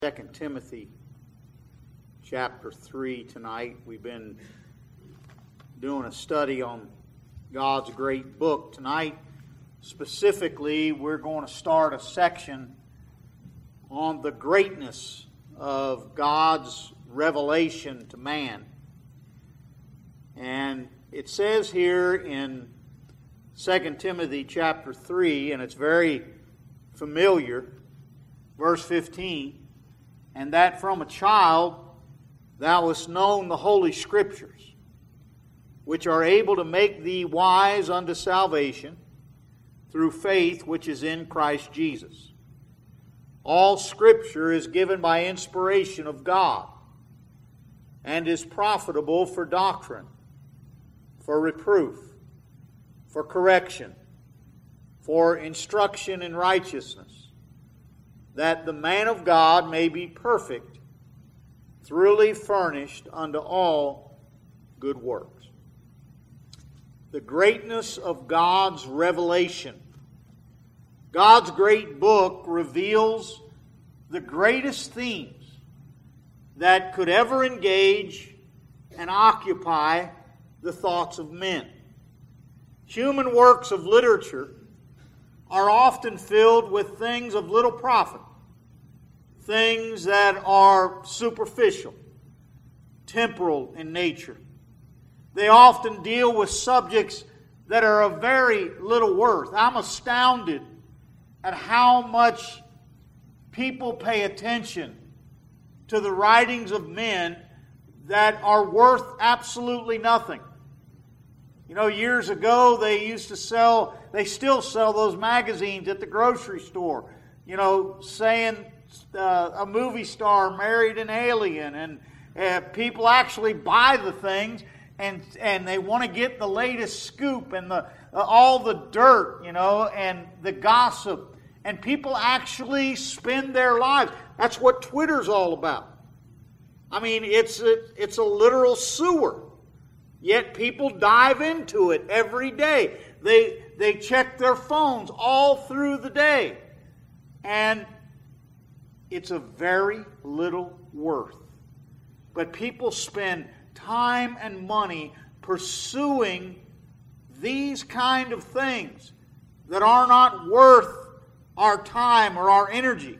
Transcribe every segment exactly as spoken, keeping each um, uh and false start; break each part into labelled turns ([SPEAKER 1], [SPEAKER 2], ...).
[SPEAKER 1] Second Timothy chapter three tonight. We've been doing a study on God's great book. Tonight, specifically, we're going to start a section on the greatness of God's revelation to man. And it says here in Second Timothy chapter three, and it's very familiar, verse fifteen, and that from a child thou hast known the Holy Scriptures, which are able to make thee wise unto salvation through faith which is in Christ Jesus. All Scripture is given by inspiration of God, and is profitable for doctrine, for reproof, for correction, for instruction in righteousness, that the man of God may be perfect, thoroughly furnished unto all good works. The greatness of God's revelation. God's great book reveals the greatest themes that could ever engage and occupy the thoughts of men. Human works of literature are often filled with things of little profit, things that are superficial, temporal in nature. They often deal with subjects that are of very little worth. I'm astounded at how much people pay attention to the writings of men that are worth absolutely nothing. You know, years ago they used to sell, they still sell those magazines at the grocery store, you know, saying uh, a movie star married an alien, and uh, people actually buy the things and and they want to get the latest scoop and the uh, all the dirt, you know, and the gossip. And people actually spend their lives. That's what Twitter's all about. I mean, it's a, it's a literal sewer. Yet people dive into it every day. They, they check their phones all through the day. And it's of very little worth. But people spend time and money pursuing these kind of things that are not worth our time or our energy.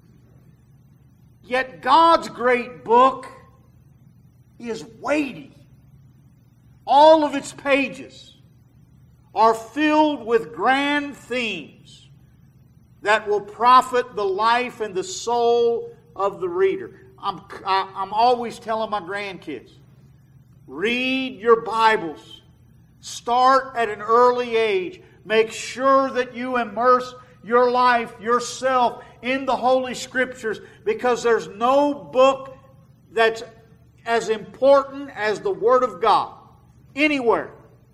[SPEAKER 1] Yet God's great book is weighty. All of its pages are filled with grand themes that will profit the life and the soul of the reader. I'm, I'm always telling my grandkids, read your Bibles. Start at an early age. Make sure that you immerse your life, yourself, in the Holy Scriptures, because there's no book that's as important as the Word of God. Anywhere.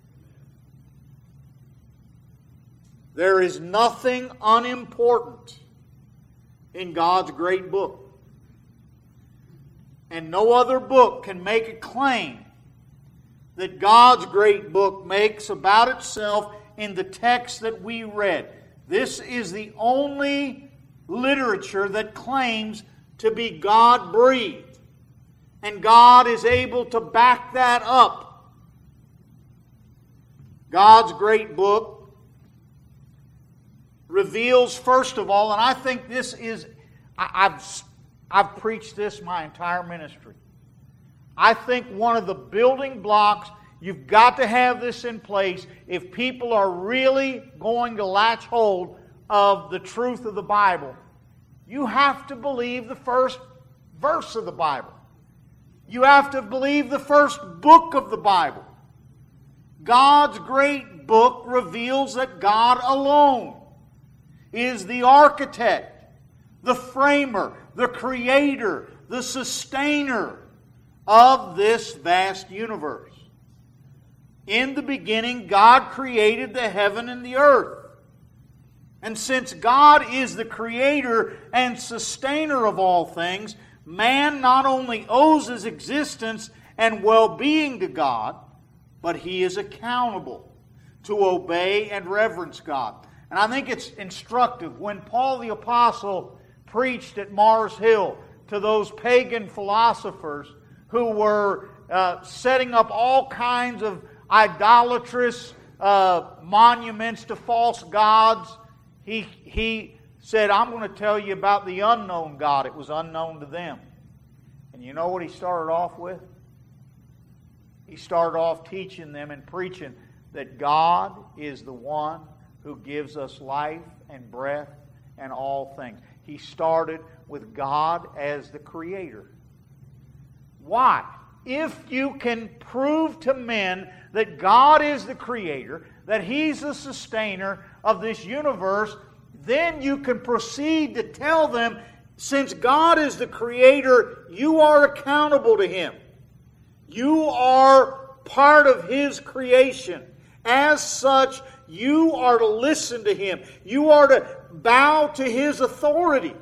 [SPEAKER 1] There is nothing unimportant in God's great book. And no other book can make a claim that God's great book makes about itself in the text that we read. This is the only literature that claims to be God-breathed. And God is able to back that up. God's great book reveals, first of all, and I think this is, I've, I've preached this my entire ministry. I think one of the building blocks, you've got to have this in place if people are really going to latch hold of the truth of the Bible. You have to believe the first verse of the Bible. You have to believe the first book of the Bible. God's great book reveals that God alone is the architect, the framer, the creator, the sustainer of this vast universe. In the beginning, God created the heaven and the earth. And since God is the creator and sustainer of all things, man not only owes his existence and well-being to God, but he is accountable to obey and reverence God. And I think it's instructive when Paul the Apostle preached at Mars Hill to those pagan philosophers who were uh, setting up all kinds of idolatrous uh, monuments to false gods. He, he said, I'm going to tell you about the unknown God. It was unknown to them. And you know what he started off with? He started off teaching them and preaching that God is the one who gives us life and breath and all things. He started with God as the Creator. Why? If you can prove to men that God is the Creator, that He's the sustainer of this universe, then you can proceed to tell them, since God is the Creator, you are accountable to Him. You are part of His creation. As such, you are to listen to Him. You are to bow to His authority.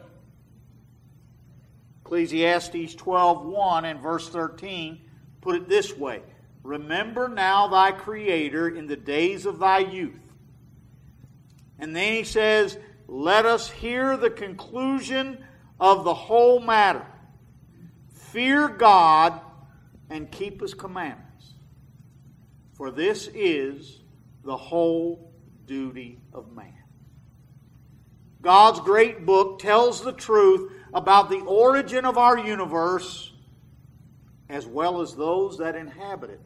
[SPEAKER 1] Ecclesiastes twelve one and verse thirteen put it this way: remember now thy Creator in the days of thy youth. And then he says, let us hear the conclusion of the whole matter. Fear God and keep His commandments. For this is the whole duty of man. God's great book tells the truth about the origin of our universe as well as those that inhabit it.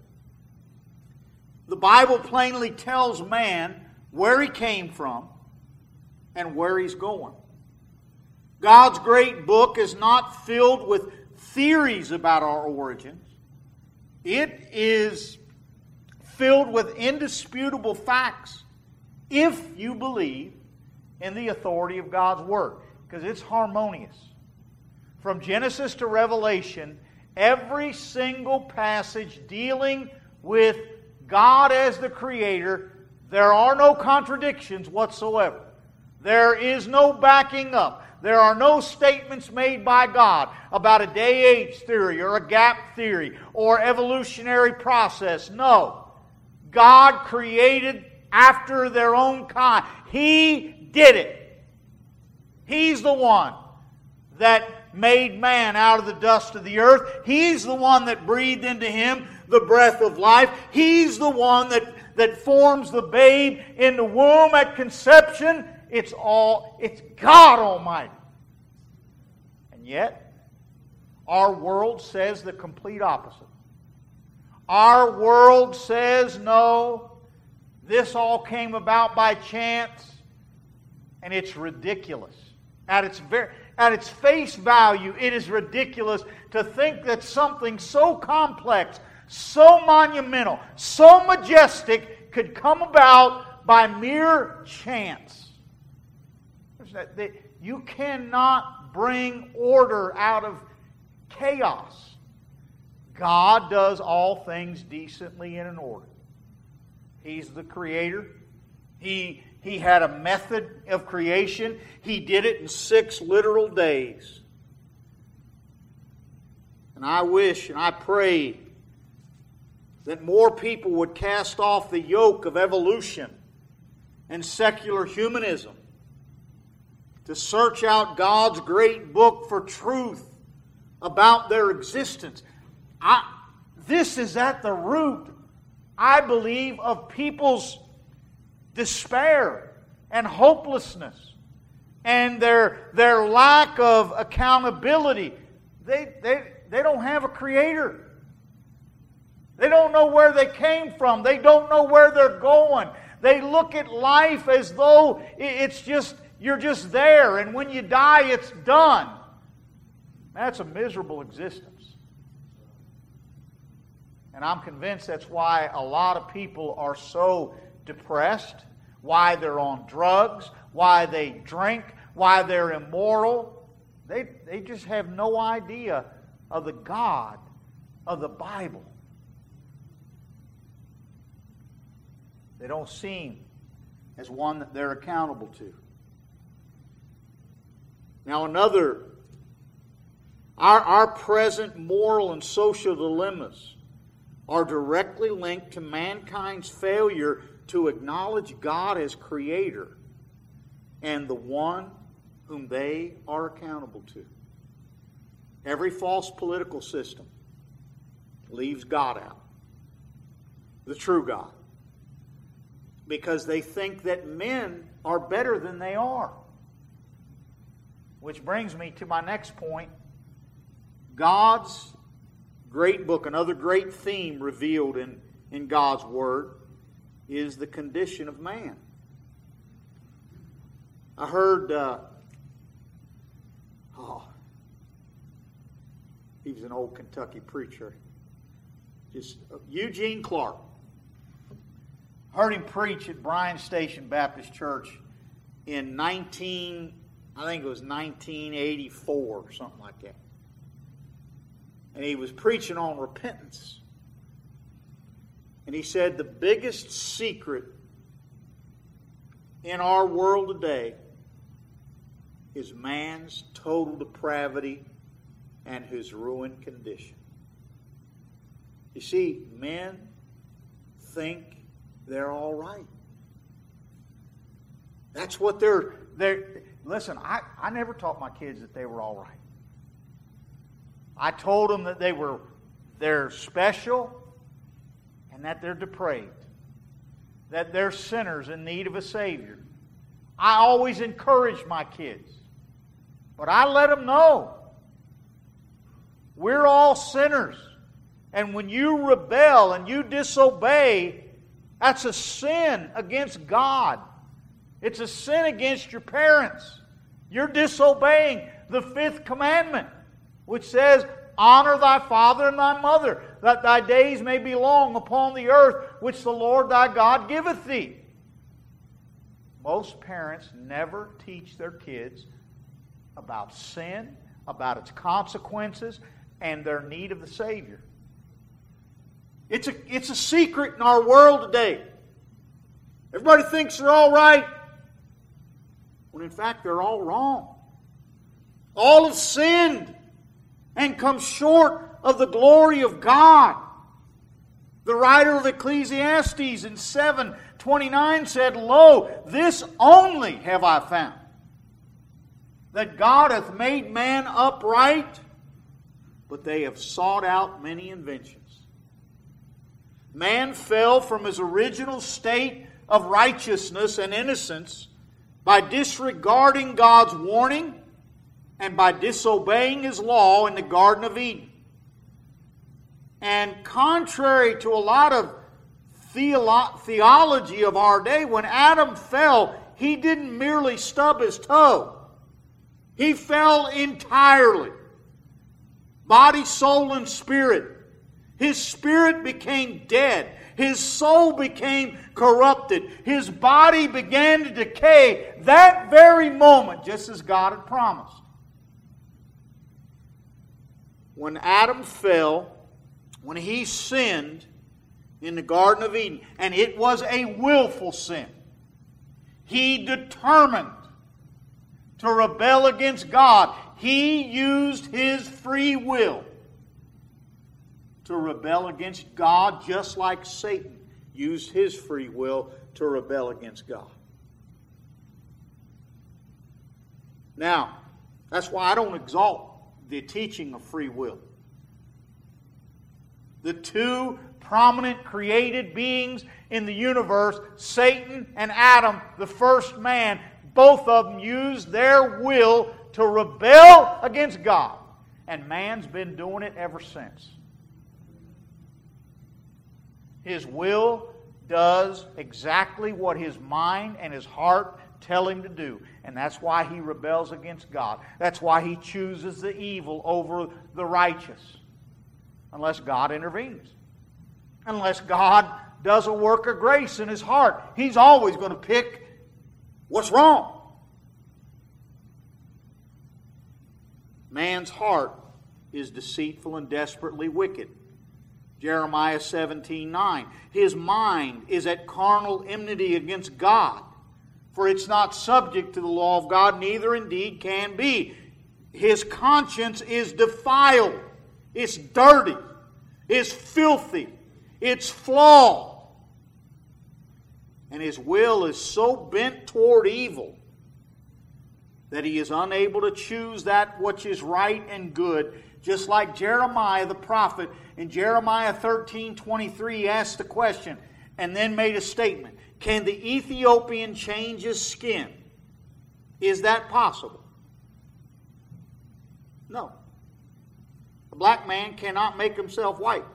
[SPEAKER 1] The Bible plainly tells man where he came from and where he's going. God's great book is not filled with theories about our origins. It is filled with indisputable facts if you believe in the authority of God's Word, because it's harmonious. From Genesis to Revelation, every single passage dealing with God as the Creator, there are no contradictions whatsoever. There is no backing up. There are no statements made by God about a day-age theory or a gap theory or evolutionary process. No. God created after their own kind. He did it. He's the one that made man out of the dust of the earth. He's the one that breathed into him the breath of life. He's the one that, that forms the babe in the womb at conception. It's all, it's God Almighty. And yet, our world says the complete opposite. Our world says, no, this all came about by chance, and it's ridiculous. At its very, at its face value, it is ridiculous to think that something so complex, so monumental, so majestic could come about by mere chance. You cannot bring order out of chaos. God does all things decently and in order. He's the Creator. He, he had a method of creation. He did it in six literal days. And I wish and I pray that more people would cast off the yoke of evolution and secular humanism to search out God's great book for truth about their existence. I, this is at the root, I believe, of people's despair and hopelessness and their, their lack of accountability. They, they, they don't have a Creator. They don't know where they came from. They don't know where they're going. They look at life as though it's just, you're just there, and when you die, it's done. That's a miserable existence. And I'm convinced that's why a lot of people are so depressed, why they're on drugs, why they drink, why they're immoral. They, they just have no idea of the God of the Bible. They don't see Him as one that they're accountable to. Now another, our, our present moral and social dilemmas are directly linked to mankind's failure to acknowledge God as Creator and the one whom they are accountable to. Every false political system leaves God out, the true God, because they think that men are better than they are. Which brings me to my next point. God's great book, another great theme revealed in, in God's Word, is the condition of man. I heard, uh, oh, he was an old Kentucky preacher, just uh, Eugene Clark. Heard him preach at Bryan Station Baptist Church in nineteen, I think it was nineteen eighty-four or something like that. And he was preaching on repentance. And he said the biggest secret in our world today is man's total depravity and his ruined condition. You see, men think they're all right. That's what they're... they're listen, I, I never taught my kids that they were all right. I told them that they were they're special and that they're depraved. That they're sinners in need of a Savior. I always encouraged my kids. But I let them know we're all sinners. And when you rebel and you disobey, that's a sin against God. It's a sin against your parents. You're disobeying the fifth commandment, which says, honor thy father and thy mother, that thy days may be long upon the earth, which the Lord thy God giveth thee. Most parents never teach their kids about sin, about its consequences, and their need of the Savior. It's a, it's a secret in our world today. Everybody thinks they're all right, when in fact they're all wrong. All have sinned and come short of the glory of God. The writer of Ecclesiastes in seven twenty-nine said, Lo, this only have I found, that God hath made man upright, but they have sought out many inventions. Man fell from his original state of righteousness and innocence by disregarding God's warning and by disobeying His law in the Garden of Eden. And contrary to a lot of theolo- theology of our day, when Adam fell, he didn't merely stub his toe. He fell entirely. Body, soul, and spirit. His spirit became dead. His soul became corrupted. His body began to decay that very moment, just as God had promised. When Adam fell, when he sinned in the Garden of Eden, and it was a willful sin, he determined to rebel against God. He used his free will to rebel against God, just like Satan used his free will to rebel against God. Now, that's why I don't exalt the teaching of free will. The two prominent created beings in the universe, Satan and Adam, the first man, both of them used their will to rebel against God. And man's been doing it ever since. His will does exactly what his mind and his heart tell him to do. And that's why he rebels against God. That's why he chooses the evil over the righteous. Unless God intervenes. Unless God does a work of grace in his heart. He's always going to pick what's wrong. Man's heart is deceitful and desperately wicked. Jeremiah seventeen nine. His mind is at carnal enmity against God, for it's not subject to the law of God, neither indeed can be. His conscience is defiled. It's dirty. It's filthy. It's flawed. And his will is so bent toward evil that he is unable to choose that which is right and good, just like Jeremiah the prophet in Jeremiah thirteen twenty-three asked the question and then made a statement. Can the Ethiopian change his skin? Is that possible? No. A black man cannot make himself white.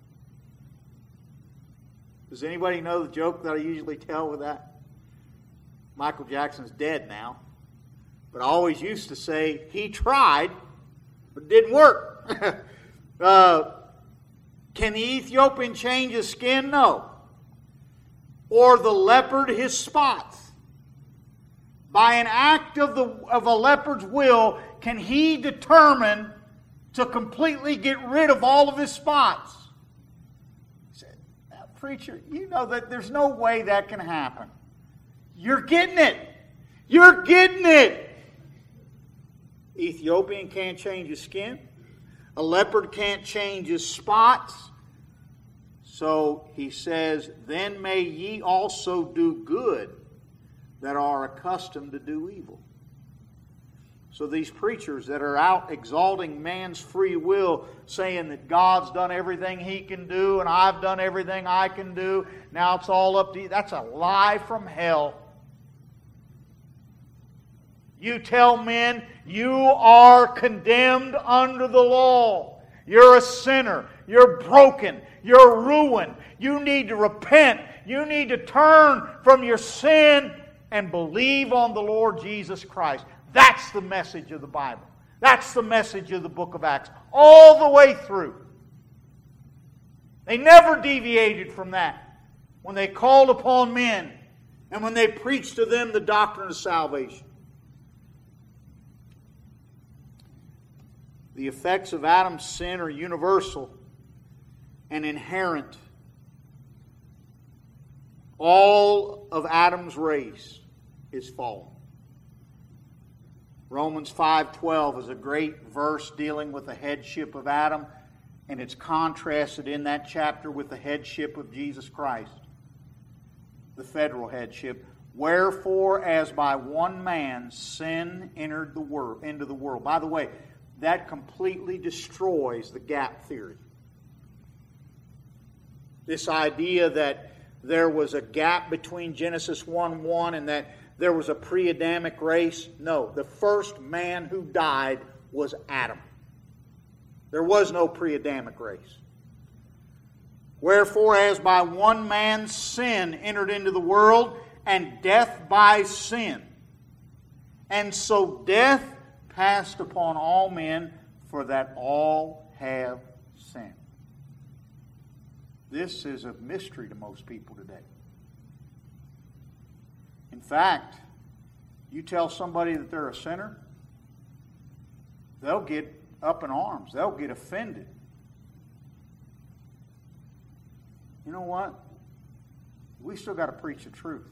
[SPEAKER 1] Does anybody know the joke that I usually tell with that? Michael Jackson's dead now. But I always used to say, he tried, but it didn't work. uh, can the Ethiopian change his skin? No. Or the leopard his spots? By an act of, the, of a leopard's will, can he determine to completely get rid of all of his spots? He said, preacher, you know that there's no way that can happen. You're getting it. You're getting it. Ethiopian can't change his skin. A leopard can't change his spots. So he says, then may ye also do good that are accustomed to do evil. So these preachers that are out exalting man's free will, saying that God's done everything He can do and I've done everything I can do, now it's all up to you. That's a lie from hell. You tell men you are condemned under the law. You're a sinner. You're broken. You're ruined. You need to repent. You need to turn from your sin and believe on the Lord Jesus Christ. That's the message of the Bible. That's the message of the book of Acts. All the way through. They never deviated from that when they called upon men and when they preached to them the doctrine of salvation. The effects of Adam's sin are universal and inherent. All of Adam's race is fallen. Romans five twelve is a great verse dealing with the headship of Adam, and it's contrasted in that chapter with the headship of Jesus Christ, the federal headship. Wherefore, as by one man sin entered the world into the world. By the way, that completely destroys the gap theory. This idea that there was a gap between Genesis one one and that there was a pre-Adamic race. No, the first man who died was Adam. There was no pre-Adamic race. Wherefore, as by one man sin entered into the world, and death by sin. And so death passed upon all men, for that all have sinned. This is a mystery to most people today. In fact, you tell somebody that they're a sinner, they'll get up in arms. They'll get offended. You know what? We still got to preach the truth.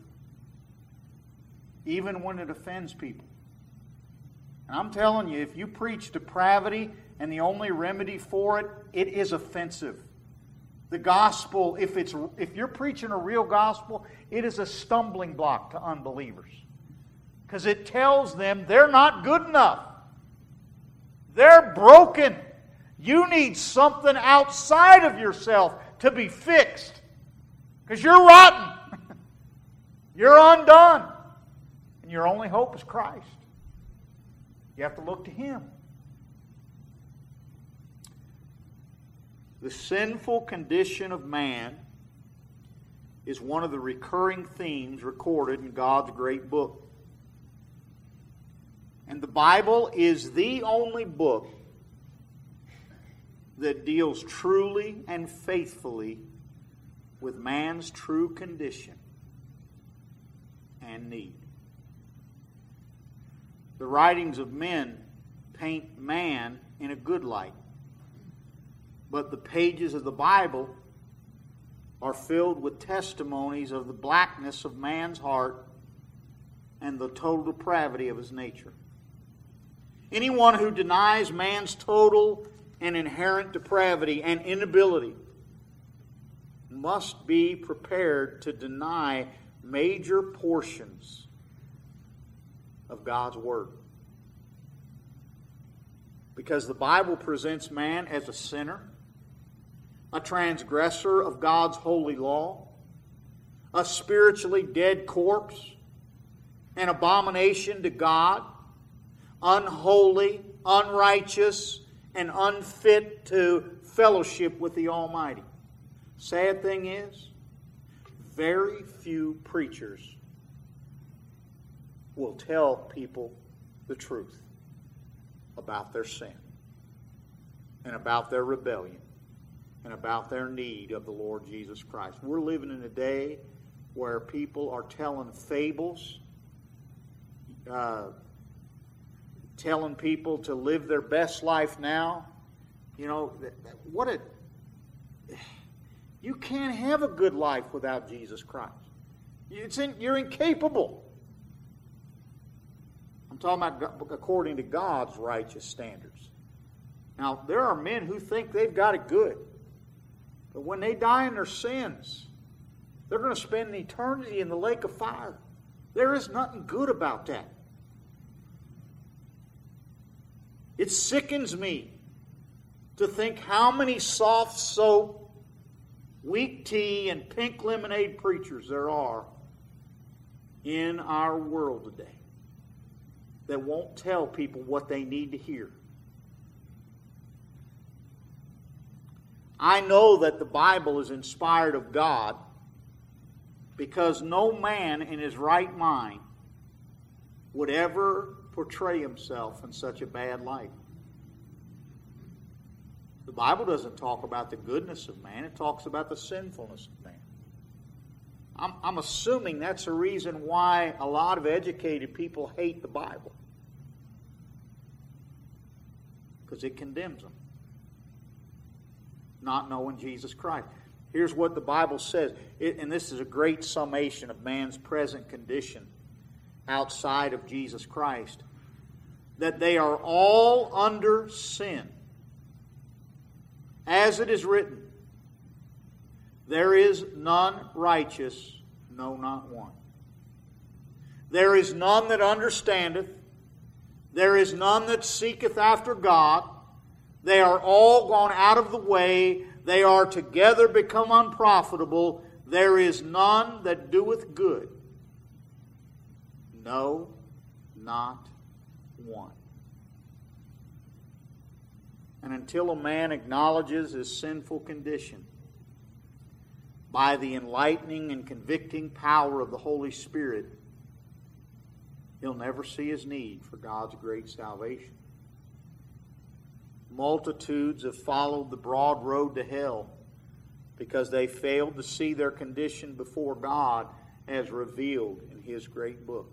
[SPEAKER 1] Even when it offends people. And I'm telling you, if you preach depravity and the only remedy for it, it is offensive. The gospel, if it's if you're preaching a real gospel, it is a stumbling block to unbelievers. Because it tells them they're not good enough. They're broken. You need something outside of yourself to be fixed. Because you're rotten. You're undone. And your only hope is Christ. You have to look to Him. The sinful condition of man is one of the recurring themes recorded in God's great book. And the Bible is the only book that deals truly and faithfully with man's true condition and need. The writings of men paint man in a good light. But the pages of the Bible are filled with testimonies of the blackness of man's heart and the total depravity of his nature. Anyone who denies man's total and inherent depravity and inability must be prepared to deny major portions of God's Word. Because the Bible presents man as a sinner, a transgressor of God's holy law, a spiritually dead corpse, an abomination to God, unholy, unrighteous, and unfit to fellowship with the Almighty. Sad thing is, very few preachers will tell people the truth about their sin and about their rebellion and about their need of the Lord Jesus Christ. We're living in a day where people are telling fables, uh, telling people to live their best life now. You know, what a... You can't have a good life without Jesus Christ. It's in, you're incapable. I'm talking about according to God's righteous standards. Now, there are men who think they've got it good. But when they die in their sins, they're going to spend an eternity in the lake of fire. There is nothing good about that. It sickens me to think how many soft soap, weak tea, and pink lemonade preachers there are in our world today that won't tell people what they need to hear. I know that the Bible is inspired of God because no man in his right mind would ever portray himself in such a bad light. The Bible doesn't talk about the goodness of man. It talks about the sinfulness of man. I'm, I'm assuming that's the reason why a lot of educated people hate the Bible. Because it condemns them. Not knowing Jesus Christ. Here's what the Bible says. It, and this is a great summation of man's present condition outside of Jesus Christ. That they are all under sin. As it is written, there is none righteous, no, not one. There is none that understandeth. There is none that seeketh after God. They are all gone out of the way. They are together become unprofitable. There is none that doeth good. No, not one. And until a man acknowledges his sinful condition by the enlightening and convicting power of the Holy Spirit, he'll never see his need for God's great salvation. Multitudes have followed the broad road to hell because they failed to see their condition before God as revealed in His great book.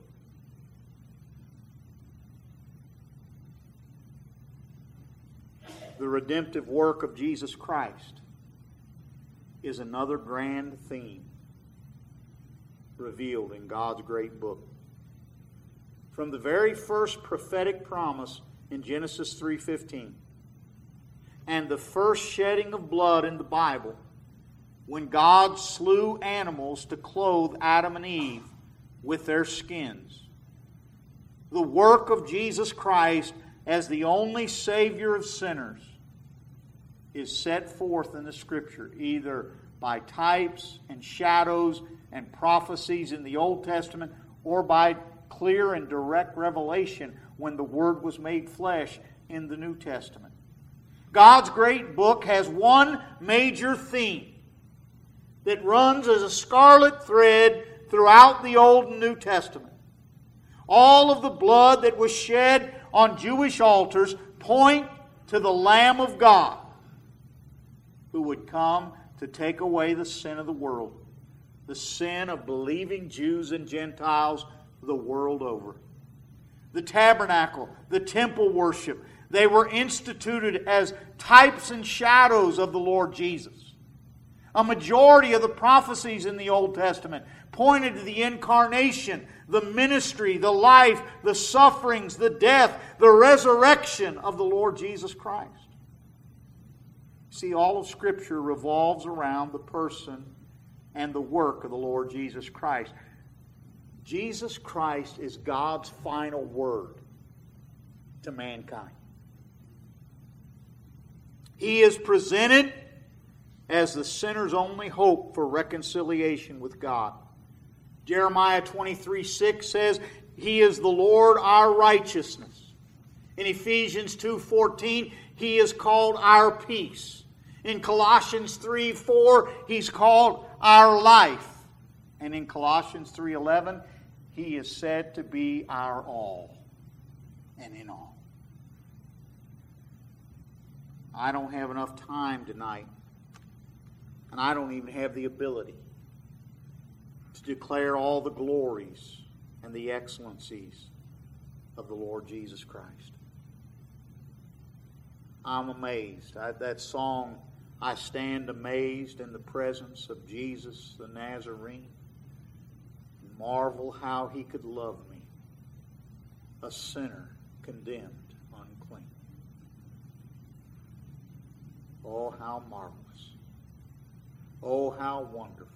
[SPEAKER 1] The redemptive work of Jesus Christ is another grand theme revealed in God's great book. From the very first prophetic promise in Genesis three fifteen, and the first shedding of blood in the Bible, when God slew animals to clothe Adam and Eve with their skins, the work of Jesus Christ as the only Savior of sinners is set forth in the Scripture, either by types and shadows and prophecies in the Old Testament, or by clear and direct revelation when the Word was made flesh in the New Testament. God's great book has one major theme that runs as a scarlet thread throughout the Old and New Testament. All of the blood that was shed on Jewish altars point to the Lamb of God who would come to take away the sin of the world, the sin of believing Jews and Gentiles the world over. The tabernacle, the temple worship, they were instituted as types and shadows of the Lord Jesus. A majority of the prophecies in the Old Testament pointed to the incarnation, the ministry, the life, the sufferings, the death, the resurrection of the Lord Jesus Christ. See, all of Scripture revolves around the person and the work of the Lord Jesus Christ. Jesus Christ is God's final word to mankind. He is presented as the sinner's only hope for reconciliation with God. Jeremiah twenty-three six says, He is the Lord our righteousness. In Ephesians two fourteen, He is called our peace. In Colossians three four, He's called our life. And in Colossians three eleven, He is said to be our all and in all. I don't have enough time tonight, and I don't even have the ability to declare all the glories and the excellencies of the Lord Jesus Christ. I'm amazed. I, that song, I stand amazed in the presence of Jesus the Nazarene. Marvel how He could love me, a sinner condemned unclean. Oh, how marvelous. Oh, how wonderful.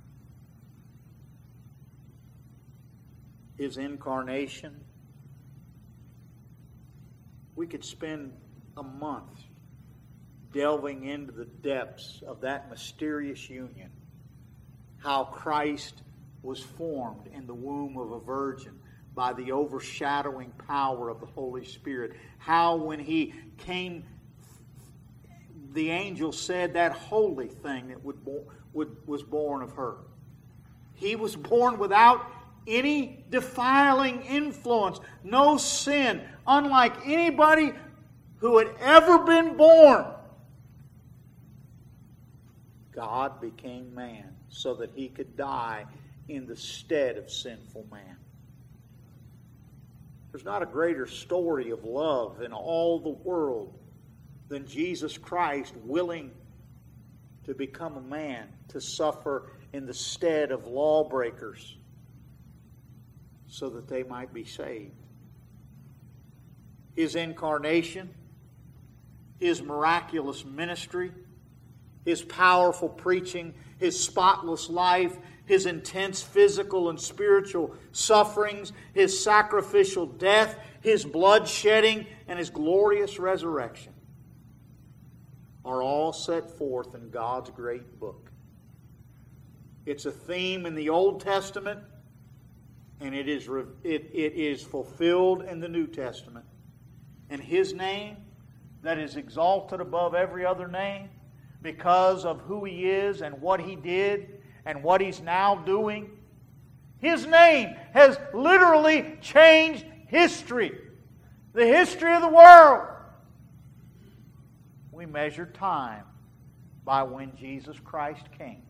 [SPEAKER 1] His incarnation. We could spend a month delving into the depths of that mysterious union. How Christ was formed in the womb of a virgin by the overshadowing power of the Holy Spirit. How when He came, the angel said that holy thing that would, would, was born of her. He was born without any defiling influence, no sin, unlike anybody who had ever been born. God became man so that He could die in the stead of sinful man. There's not a greater story of love in all the world than Jesus Christ willing to become a man, to suffer in the stead of lawbreakers so that they might be saved. His incarnation, His miraculous ministry, His powerful preaching, His spotless life, His intense physical and spiritual sufferings, His sacrificial death, His blood shedding, and His glorious resurrection are all set forth in God's great book. It's a theme in the Old Testament, and it is, it, it is fulfilled in the New Testament. And His name, that is exalted above every other name, because of who He is and what He did and what He's now doing. His name has literally changed history. The history of the world. We measure time by when Jesus Christ came.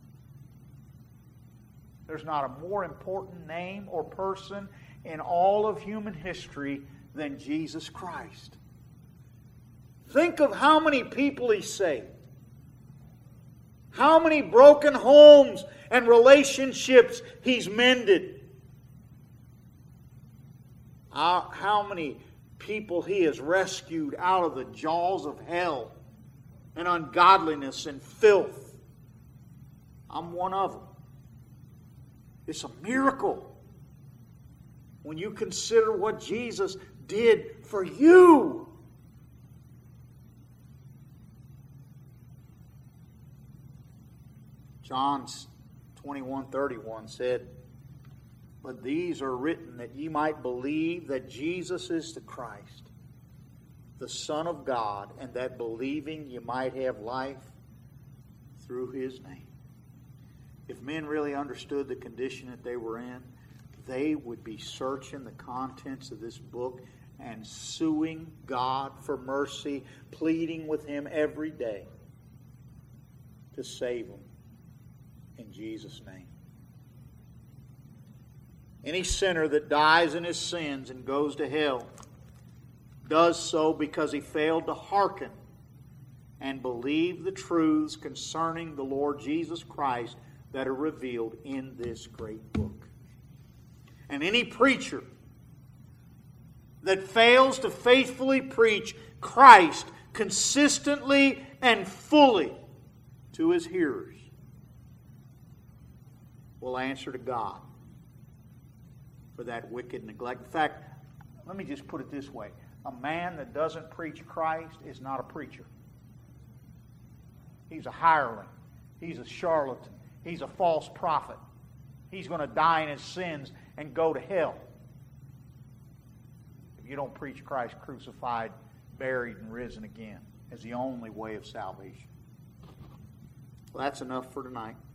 [SPEAKER 1] There's not a more important name or person in all of human history than Jesus Christ. Think of how many people He saved. How many broken homes and relationships He's mended. How many people He has rescued out of the jaws of hell and ungodliness and filth. I'm one of them. It's a miracle when you consider what Jesus did for you. John twenty-one thirty-one said, "But these are written that ye might believe that Jesus is the Christ, the Son of God, and that believing ye might have life through His name." If men really understood the condition that they were in, they would be searching the contents of this book and suing God for mercy, pleading with Him every day to save them in Jesus' name. Any sinner that dies in his sins and goes to hell does so because he failed to hearken and believe the truths concerning the Lord Jesus Christ that are revealed in this great book. And any preacher that fails to faithfully preach Christ consistently and fully to his hearers will answer to God for that wicked neglect. In fact, let me just put it this way. A man that doesn't preach Christ is not a preacher. He's a hireling. He's a charlatan. He's a false prophet. He's going to die in his sins and go to hell if you don't preach Christ crucified, buried, and risen again as the only way of salvation. Well, that's enough for tonight.